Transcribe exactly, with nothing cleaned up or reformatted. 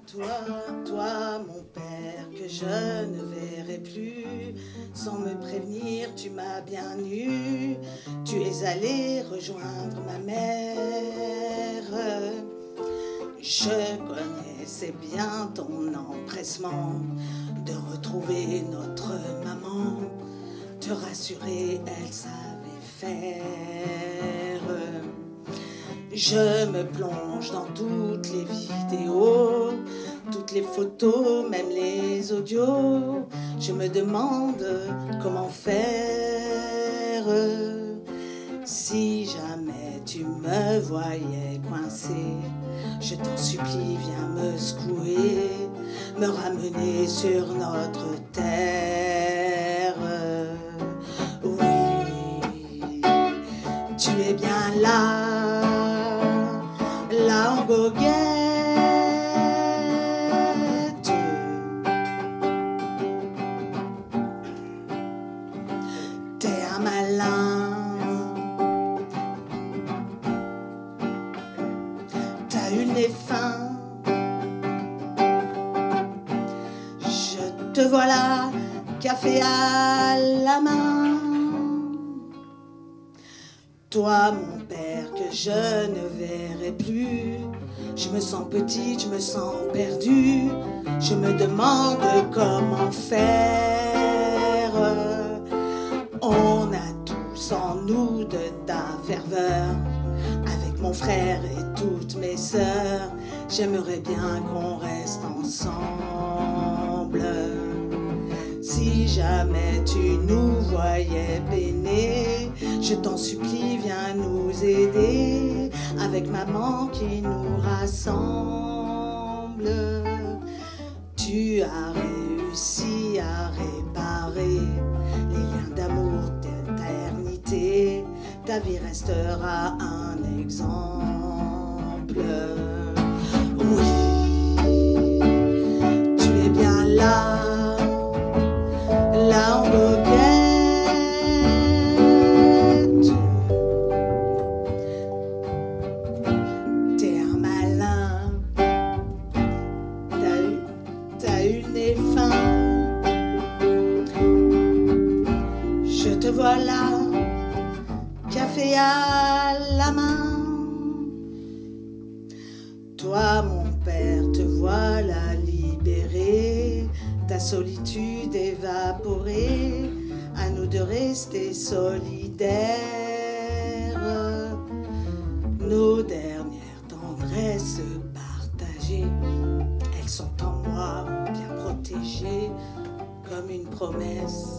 Toi, toi, mon père, que je ne verrai plus, sans me prévenir, tu m'as bien eu. Tu es allé rejoindre ma mère. Je connaissais bien ton empressement de retrouver notre maman. Te rassurer, elle savait faire. Je me plonge dans toutes les vidéos, toutes les photos, même les audios. Je me demande comment faire. Si jamais tu me voyais coincé, je t'en supplie, viens me secouer, me ramener sur notre terre. Oui, tu es bien là. Là en goguette, t'es un malin, t'as eu le nez fin. Je te voilà, café à la main. Toi, mon père, que je ne verrai plus. Je me sens petite, je me sens perdue. Je me demande comment faire. On a tous en nous de ta ferveur. Avec mon frère et toutes mes sœurs, j'aimerais bien qu'on reste ensemble. Si jamais tu nous voyais peiner, je t'en supplie, viens nous aider, avec maman qui nous rassemble. Tu as réussi à réparer les liens d'amour d'éternité. Ta vie restera un exemple. Oui, tu es bien là. Là en goguette, t'es un malin, t'as eu, t'as eu le nez fin. Je te vois là, café à la main. Toi mon père, te voilà libéré. Ta solitude évaporée, à nous de rester solidaires. Nos dernières tendresses partagées, elles sont en moi bien protégées, comme une promesse